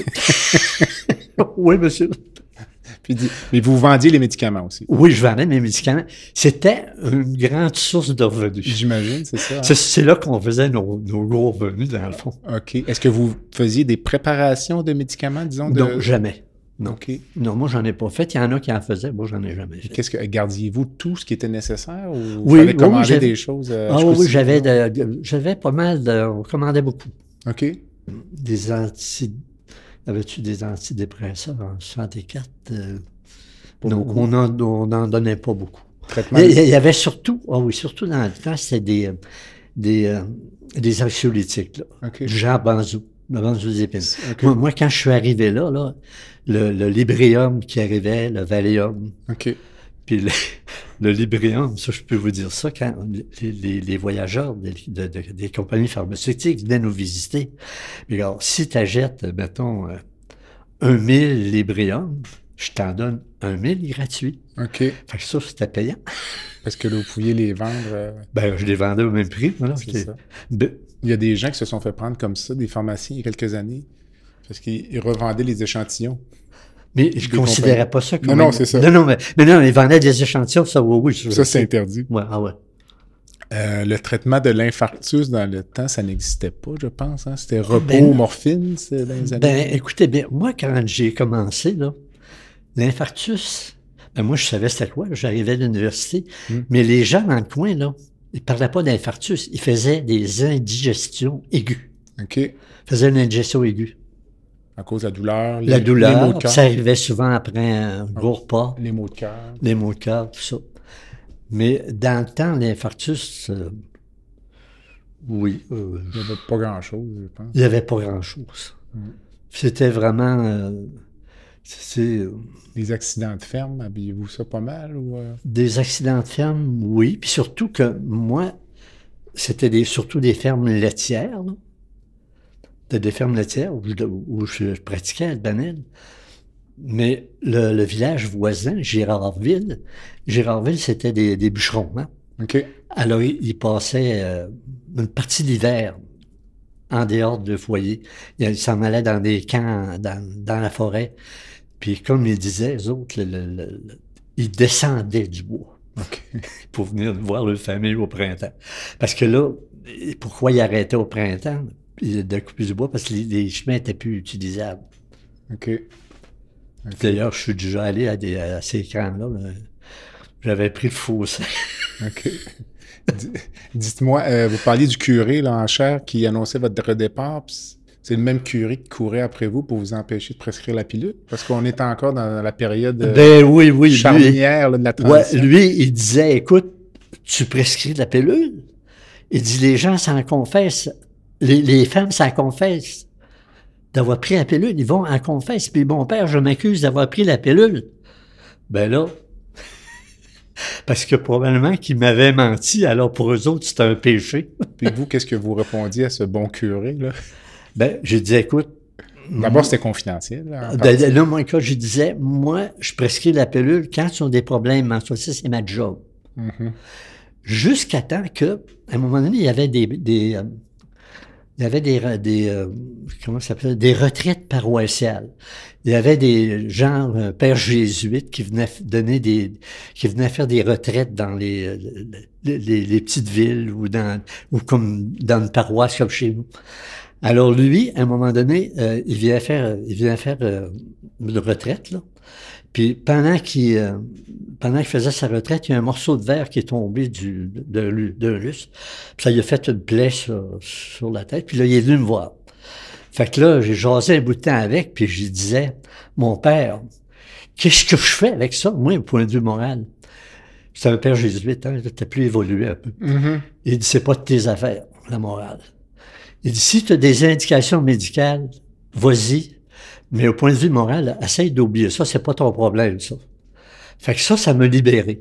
Oui, monsieur. Puis, mais vous vendiez les médicaments aussi? Oui, je vendais mes médicaments. C'était une grande source de revenus. J'imagine, c'est ça. Hein? C'est, c'est là qu'on faisait nos, nos gros revenus, dans le fond. OK. Est-ce que vous faisiez des préparations de médicaments, disons? De... Non, jamais. Non. OK. Non, moi, j'en ai pas fait. Il y en a qui en faisaient. Moi, j'en ai jamais fait. Qu'est-ce que, gardiez-vous tout ce qui était nécessaire ou oui, fallait commander oui, des choses? Euh, ah oui, j'avais, de, j'avais pas mal de... On commandait beaucoup. OK. Des anti... Avais-tu des antidépresseurs en soixante-quatre? Euh... Non, on n'en donnait pas beaucoup. Traitement il, il y avait surtout, ah oui, surtout dans le temps, c'était des, des, euh, des anxiolytiques, là. Okay. Du genre Banzou, le benzodiazépine. Okay. Moi, moi, quand je suis arrivé là, là le, le Librium qui arrivait, le Valium, okay. Puis le, le Librium, ça, je peux vous dire ça, quand les, les, les voyageurs de, de, de, des compagnies pharmaceutiques venaient nous visiter. Puis alors, si tu achètes, mettons, euh, un mille Librium, je t'en donne un mille gratuit. OK. Fait que ça, c'était payant. Parce que là, vous pouviez les vendre... Euh... Ben, je les vendais au même prix. Voilà. C'est ça. Ben... Il y a des gens qui se sont fait prendre comme ça, des pharmaciens, il y a quelques années, parce qu'ils revendaient les échantillons. Mais je ne considérais compagnies. Pas ça comme... Non, non, c'est ça. Non, non, mais, mais non, ils vendaient des échantillons, ça, oui, oui. Ça, c'est interdit. Ouais, ah ouais. Euh, le traitement de l'infarctus dans le temps, ça n'existait pas, je pense. Hein? C'était repos, ben, morphine, c'est dans les années... Ben, écoutez, bien, moi, quand j'ai commencé, là, l'infarctus, ben moi, je savais c'était quoi, j'arrivais à l'université, mm. mais les gens dans le coin, là, ils parlaient pas d'infarctus, ils faisaient des indigestions aiguës. OK. Ils faisaient une indigestion aiguë. À cause de la douleur, les, la douleur, les maux de cœur. Ça arrivait souvent après un gros repas. Les maux de cœur. Les maux de cœur, tout ça. Mais dans le temps, l'infarctus, euh, oui. Euh, il n'y avait pas grand-chose, je pense. Il n'y avait pas grand-chose. Mm. C'était vraiment... Euh, c'est, euh, des accidents de ferme, habillez-vous ça pas mal? Ou euh... Des accidents de ferme, oui. Puis surtout que moi, c'était des, surtout des fermes laitières. Là. C'était des fermes laitières où je, où je, je pratiquais à Banel. Mais le, le village voisin, Girardville, Girardville, c'était des, des bûcherons. Hein? OK. Alors, ils il passaient euh, une partie de l'hiver en dehors de foyer. Ils s'en allaient dans des camps, dans, dans la forêt. Puis, comme ils disaient, eux autres, le, le, le, ils descendaient du bois okay. pour venir voir leur famille au printemps. Parce que là, pourquoi ils arrêtaient au printemps de couper du bois? Parce que les, les chemins étaient plus utilisables. OK. Okay. D'ailleurs, je suis déjà allé à, des, à ces camps-là. Là. J'avais pris le fossé. OK. Dites-moi, euh, vous parliez du curé là, en chair qui annonçait votre départ. C'est le même curé qui courait après vous pour vous empêcher de prescrire la pilule? Parce qu'on est encore dans la période euh, ben, oui, oui, charnière lui, là, de la transition. Ouais, lui, il disait, écoute, tu prescris de la pilule? Il dit, les gens s'en confessent. Les, les femmes s'en confessent d'avoir pris la pilule. Ils vont en confesse. Puis mon père, je m'accuse d'avoir pris la pilule. Ben là, parce que probablement qu'ils m'avaient menti, alors pour eux autres, c'était un péché. Puis vous, qu'est-ce que vous répondiez à ce bon curé, là? Ben, j'ai dit, écoute... D'abord, c'était confidentiel. Là, ben, là, moi, quand je disais, moi, je prescris la pilule quand ils ont des problèmes menstruels. Ça, c'est ma job. Mm-hmm. Jusqu'à temps que, à un moment donné, il y avait des... des euh, il y avait des, des euh, comment ça s'appelle, des retraites paroissiales. Il y avait des gens, euh, pères jésuites, qui venaient donner des, qui venaient faire des retraites dans les, les, les, les petites villes ou dans, ou comme dans une paroisse comme chez nous. Alors lui, à un moment donné, euh, il vient faire, il vient faire euh, une retraite là. Puis pendant qu'il, euh, pendant qu'il faisait sa retraite, il y a un morceau de verre qui est tombé du, de, de, de lustre. Puis ça lui a fait une plaie sur, sur la tête. Puis là, il est venu me voir. Fait que là, j'ai jasé un bout de temps avec, puis je lui disais, mon père, qu'est-ce que je fais avec ça, moi, au point de vue moral? C'est un père jésuite, hein, t'as plus évolué un peu. Mm-hmm. Il dit, c'est pas de tes affaires, la morale. Il dit, si tu as des indications médicales, vas-y. Mais au point de vue moral, essaye d'oublier ça, c'est pas ton problème, ça. Fait que ça, ça m'a libéré.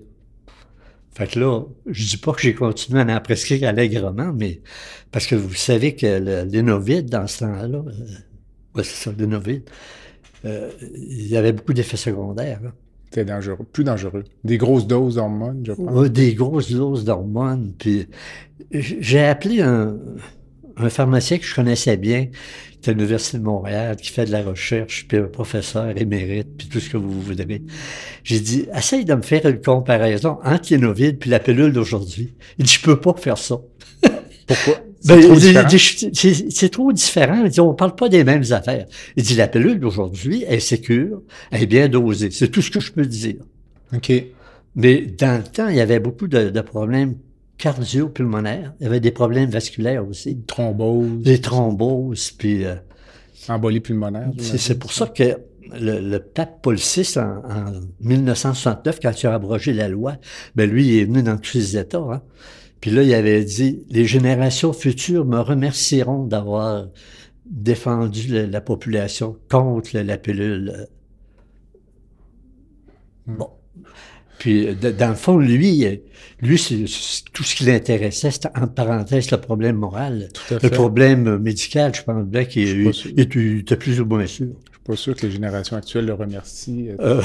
Fait que là, je dis pas que j'ai continué à en prescrire allègrement, mais parce que vous savez que le, l'énovide, dans ce temps-là, euh, ouais, c'est ça, l'énovide, euh, il y avait beaucoup d'effets secondaires. Là. C'était dangereux, plus dangereux. Des grosses doses d'hormones, je pense. Ouais, des grosses doses d'hormones. Puis j'ai appelé un, un pharmacien que je connaissais bien, qui est à l'Université de Montréal, qui fait de la recherche, puis un professeur émérite, puis tout ce que vous voudrez. J'ai dit, essaye de me faire une comparaison entre l'énovide puis la pilule d'aujourd'hui. Il dit, je peux pas faire ça. Pourquoi? C'est, ben, trop il dit, c'est, c'est trop différent. Il dit, on parle pas des mêmes affaires. Il dit, la pilule d'aujourd'hui est sécure, elle est bien dosée. C'est tout ce que je peux dire. OK. Mais dans le temps, il y avait beaucoup de, de problèmes cardio-pulmonaires. Il y avait des problèmes vasculaires aussi. Thromboses. Des thromboses, puis... Euh, embolie pulmonaire. C'est, c'est pour ça que le, le pape Paul six, en, en dix-neuf cent soixante-neuf, quand il a abrogé la loi, ben lui, il est venu dans tous les États, hein. Puis là, il avait dit, les générations futures me remercieront d'avoir défendu la, la population contre la, la pilule. Bon. Puis, de, dans le fond, lui, lui, c'est, c'est, tout ce qui l'intéressait, c'était, entre parenthèses, le problème moral. Tout à fait. Le problème médical, je pense bien qu'il était plus ou moins sûr. Je suis pas sûr que les générations actuelles le remercient. Euh...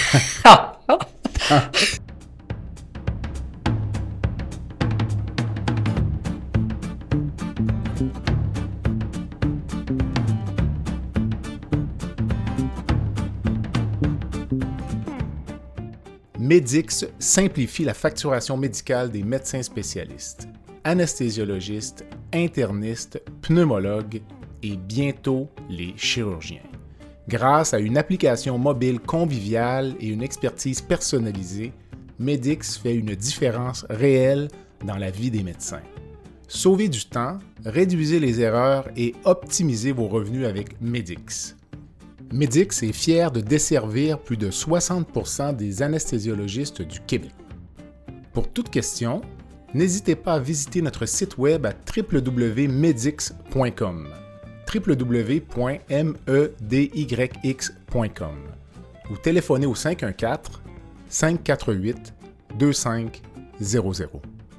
Medix simplifie la facturation médicale des médecins spécialistes, anesthésiologistes, internistes, pneumologues et bientôt les chirurgiens. Grâce à une application mobile conviviale et une expertise personnalisée, Medix fait une différence réelle dans la vie des médecins. Sauvez du temps, réduisez les erreurs et optimisez vos revenus avec Medix. Medix est fier de desservir plus de soixante pour cent des anesthésiologistes du Québec. Pour toute question, n'hésitez pas à visiter notre site web à w w w point medix point com, w w w point medix point com, ou téléphonez au cinq un quatre, cinq quatre huit, deux cinq zéro zéro.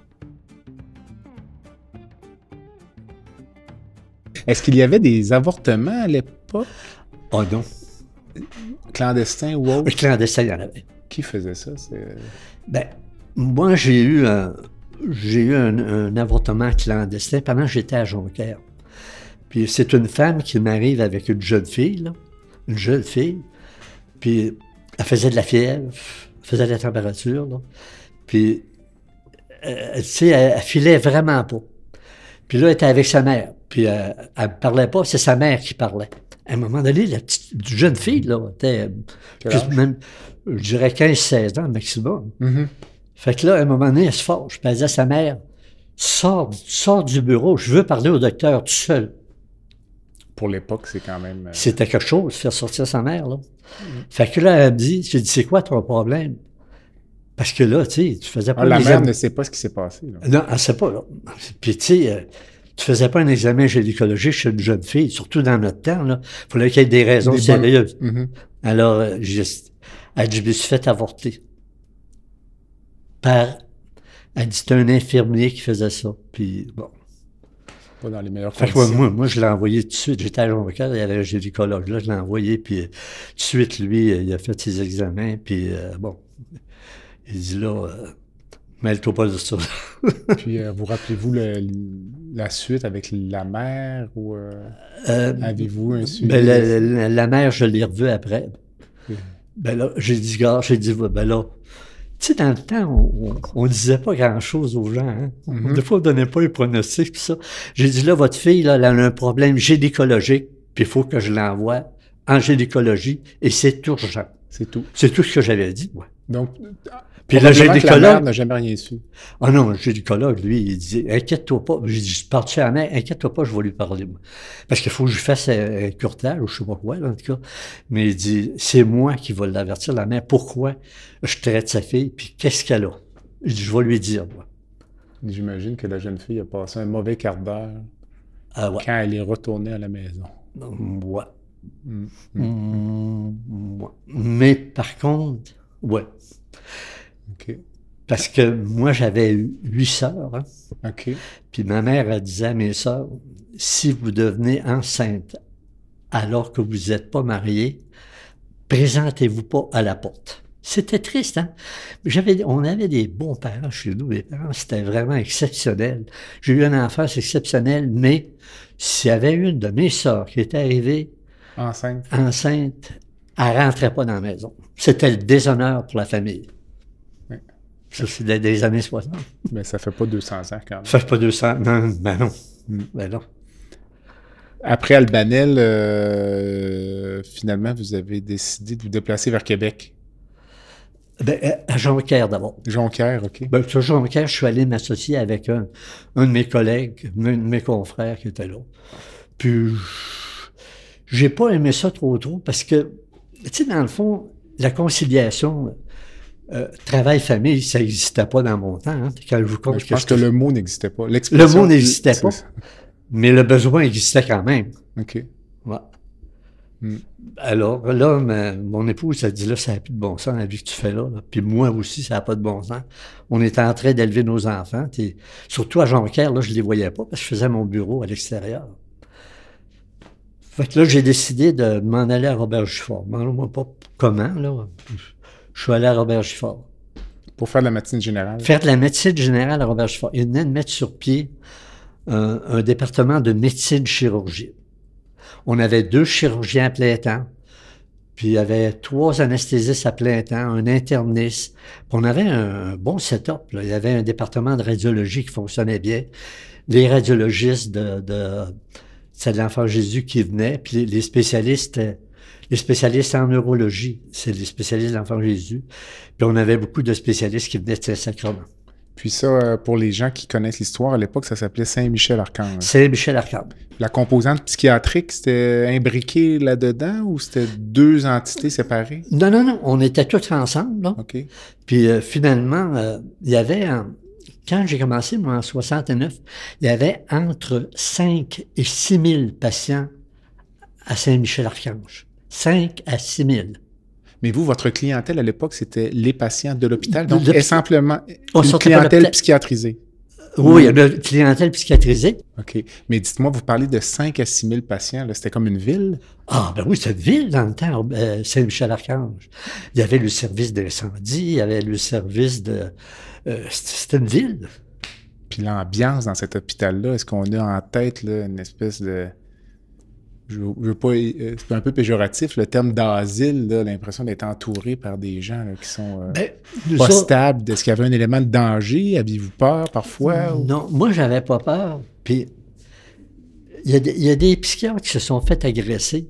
Est-ce qu'il y avait des avortements à l'époque? Oh non. Clandestins ou autres? Clandestins, il y en avait. Qui faisait ça? C'est... Ben, moi, j'ai eu un, j'ai eu un, un avortement clandestin pendant que j'étais à Jonquière. Puis c'est une femme qui m'arrive avec une jeune fille, là, une jeune fille, puis elle faisait de la fièvre, elle faisait de la température, là, puis, euh, tu sais, elle, elle filait vraiment pas. Puis là, elle était avec sa mère, puis euh, elle me parlait pas, c'est sa mère qui parlait. À un moment donné, la petite jeune fille, là, était plus, même, je dirais quinze seize ans maximum. Mm-hmm. Fait que là, à un moment donné, elle se fâche, puis elle dit à sa mère, sors, sors du bureau, je veux parler au docteur tout seul. Pour l'époque, c'est quand même... Euh... C'était quelque chose, faire sortir sa mère, là. Mm-hmm. Fait que là, elle me dit, j'ai dit, c'est quoi ton problème? Parce que là, tu sais, tu faisais pas... Ah, la mère am... ne sait pas ce qui s'est passé, là. Non, elle sait pas, là. Puis, tu sais, euh, tu faisais pas un examen gynécologique chez une jeune fille, surtout dans notre temps, là. Il fallait qu'il y ait des raisons des sérieuses. Bonnes... Mm-hmm. Alors, euh, j'ai, elle dit, je me suis fait avorter. Par... Elle dit, c'était un infirmier qui faisait ça. Puis, bon... Pas dans les meilleures fait conditions. Que, moi, moi, je l'ai envoyé tout de suite. J'étais à Jonquière, il y avait un gynécologue là, je l'ai envoyé, puis euh, tout de suite, lui, euh, il a fait ses examens, puis euh, bon, il dit là, euh, mêle-toi pas de ça. Puis, euh, vous rappelez-vous le, la suite avec la mère, ou euh, euh, avez-vous un suivi? Ben, la, la, la mère, je l'ai revue après. Oui. Ben là, j'ai dit, gars, j'ai dit, ben là, tu sais, dans le temps, on, on, on disait pas grand-chose aux gens. Hein? Mm-hmm. Des fois, on donnait pas les pronostics, pis ça. J'ai dit, là, votre fille, là, elle a un problème gynécologique, puis il faut que je l'envoie en gynécologie, et c'est urgent. C'est tout. C'est tout ce que j'avais dit, ouais. Donc, puis le gynécologue... La mère n'a jamais rien su. Ah non, le gynécologue, lui, il disait, inquiète-toi pas. J'ai dit, je partais à la mère, inquiète-toi pas, je vais lui parler, moi. Parce qu'il faut que je fasse un, un curtage, ou je sais pas quoi, là, en tout cas. Mais il dit, c'est moi qui vais l'avertir, la mère, pourquoi je traite sa fille, puis qu'est-ce qu'elle a? Je dis, je vais lui dire, moi. J'imagine que la jeune fille a passé un mauvais quart d'heure ah ouais. quand elle est retournée à la maison. Ouais. Mm. Mm. Ouais. Mais par contre, ouais. OK. Parce que moi, j'avais huit sœurs. Hein? OK. Puis ma mère, elle disait à mes sœurs, si vous devenez enceinte alors que vous n'êtes pas mariés, présentez-vous pas à la porte. C'était triste, hein? J'avais, on avait des bons parents chez nous. Mes parents, c'était vraiment exceptionnel. J'ai eu une enfance exceptionnelle, mais s'il y avait une de mes sœurs qui était arrivée enceinte, enceinte, elle rentrait pas dans la maison. C'était le déshonneur pour la famille. Oui. Ça, c'est des, des années soixante. Mais ça fait pas deux cents ans, quand même. Ça fait pas deux cents, non, ben non. Mm. Ben non. Après Albanel, euh, finalement, vous avez décidé de vous déplacer vers Québec. Ben, à Jonquière d'abord. Jonquière, OK. Ben, à Jonquière, je suis allé m'associer avec un, un de mes collègues, un de mes confrères qui était là. Puis, j'ai pas aimé ça trop trop parce que, tu sais, dans le fond, la conciliation euh, travail-famille, ça n'existait pas dans mon temps. Hein, quand je vous compte je pense que, que le mot n'existait pas. Le mot n'existait pas, mais le besoin existait quand même. OK. Ouais. Mm. Alors là, ma, mon épouse, elle dit là, ça n'a plus de bon sens la vie que tu fais là, là. Puis moi aussi, ça n'a pas de bon sens. On est en train d'élever nos enfants. T'es, surtout à Jonquière, là, je les voyais pas parce que je faisais mon bureau à l'extérieur. Fait que là, j'ai décidé de m'en aller à Robert-Gifford. Demande-moi pas comment, là. Je suis allé à Robert-Gifford. Pour faire de la médecine générale? Faire de la médecine générale à Robert-Gifford. Ils venaient de mettre sur pied un, un département de médecine-chirurgie. On avait deux chirurgiens à plein temps, puis il y avait trois anesthésistes à plein temps, un interniste. Puis on avait un, un bon setup, là. Il y avait un département de radiologie qui fonctionnait bien. Les radiologistes de, de, c'est de l'Enfant Jésus qui venaient, puis les, les spécialistes, les spécialistes en neurologie, c'est les spécialistes de l'Enfant Jésus. Puis on avait beaucoup de spécialistes qui venaient de Saint-Sacrement. Puis ça, pour les gens qui connaissent l'histoire, à l'époque, ça s'appelait Saint-Michel-Archange. Saint-Michel-Archange. La composante psychiatrique, c'était imbriqué là-dedans ou c'était deux entités séparées? Non, non, non. On était tous ensemble, là. OK. Puis euh, finalement, euh, il y avait, euh, quand j'ai commencé, moi, en soixante-neuf, il y avait entre cinq et six mille patients à Saint-Michel-Archange. cinq à six mille. Mais vous, votre clientèle à l'époque, c'était les patients de l'hôpital, donc De- essentiellement On une sortait pas clientèle l'hôpital. psychiatrisée. Oui, il y a une clientèle psychiatrisée. OK. Mais dites-moi, vous parlez de cinq à six mille patients, là, c'était comme une ville? Ah, ben oui, c'était une ville dans le temps, euh, Saint-Michel-Archange. Il y avait le service d'incendie, il y avait le service de... euh, c'était une ville. Puis l'ambiance dans cet hôpital-là, est-ce qu'on a en tête là, une espèce de... Je veux, je veux pas... euh, c'est un peu péjoratif, le terme d'asile, là, l'impression d'être entouré par des gens là, qui sont euh, Ben, nous pas autres- stables. Est-ce qu'il y avait un élément de danger? Aviez-vous peur parfois? ou- Non, moi, j'avais pas peur. Puis, il y, a des- il y a des psychiatres qui se sont fait agresser.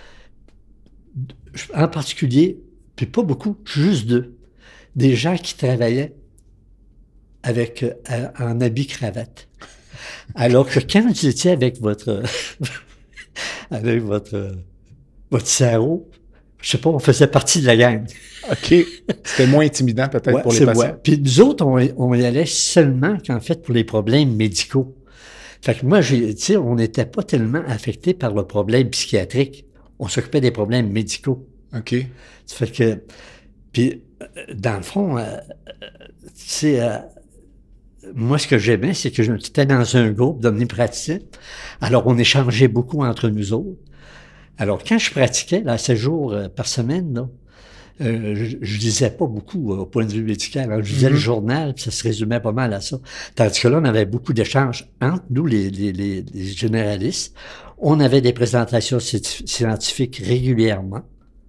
En particulier, puis pas beaucoup, juste deux. Des gens qui travaillaient avec, euh, en habit cravate. Alors que quand vous étiez avec votre, avec votre, votre sarrau, je sais pas, on faisait partie de la gang. OK. C'était moins intimidant peut-être Ouais, pour les c'est patients. vrai. Puis nous autres, on, on y allait seulement qu'en fait pour les problèmes médicaux. Fait que moi, j'ai, tu sais, on n'était pas tellement affecté par le problème psychiatrique. On s'occupait des problèmes médicaux. OK. Ça fait que, puis euh, dans le fond, euh, tu sais, euh, moi, ce que j'aimais, c'est que j'étais dans un groupe d'omnipraticiens. Alors, on échangeait beaucoup entre nous autres. Alors, quand je pratiquais, là, sept jours euh, par semaine, là, euh, je, je lisais pas beaucoup euh, au point de vue médical. Alors, je lisais Mhm. le journal, puis ça se résumait pas mal à ça. Tandis que là, on avait beaucoup d'échanges entre nous, les, les, les, les généralistes. On avait des présentations sci- scientifiques régulièrement.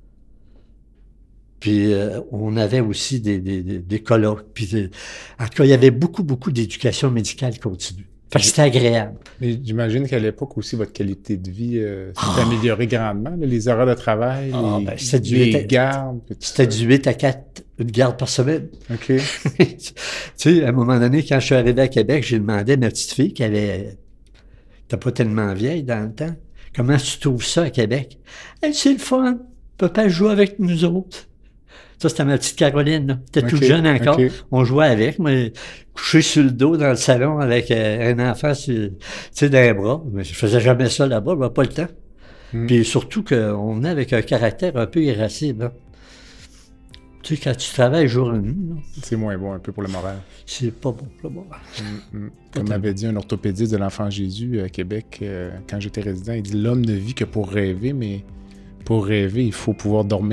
Puis euh, on avait aussi des, des, des, des colloques. Puis des- en tout cas, il y avait beaucoup, beaucoup d'éducation médicale continue. Fait que c'était agréable. Mais j'imagine qu'à l'époque aussi, votre qualité de vie euh, s'est Ah. améliorée grandement. là, les horaires de travail, Ah, les, ben, c'était du les huit à- gardes. puis tout C'était ça. du huit à quatre, une garde par semaine. OK. Tu sais, à un moment donné, quand je suis arrivé à Québec, j'ai demandé à ma petite fille qui avait... T'es pas tellement vieille dans le temps. Comment tu trouves ça à Québec? Elle, c'est le fun. Papa joue avec nous autres. Ça, c'était ma petite Caroline, là. T'es toute OK, jeune encore. OK. On jouait avec, mais couché sur le dos dans le salon avec euh, un enfant sur, tu sais, dans les bras. Mais je faisais jamais ça là-bas, j'avais pas le temps. Hmm. Puis surtout qu'on venait avec un caractère un peu irascible, là. Tu sais, quand tu travailles jour et nuit, là, C'est moins bon un peu pour le moral. c'est pas bon, pas bon. Mm, mm. Comme m'avait dit un orthopédiste de l'Enfant Jésus à Québec, euh, quand j'étais résident, il dit « L'homme ne vit que pour rêver, mais pour rêver, il faut pouvoir dormir. »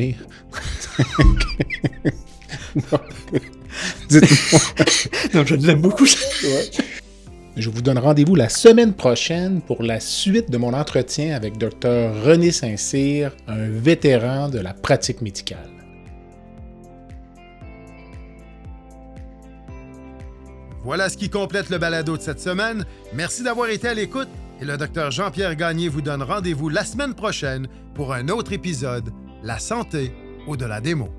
Dites-moi. Non, je l'aime beaucoup, ça. Je vous donne rendez-vous la semaine prochaine pour la suite de mon entretien avec Dr René Saint-Cyr, un vétéran de la pratique médicale. Voilà ce qui complète le balado de cette semaine. Merci d'avoir été à l'écoute et le docteur Jean-Pierre Gagné vous donne rendez-vous la semaine prochaine pour un autre épisode, La santé au-delà des mots.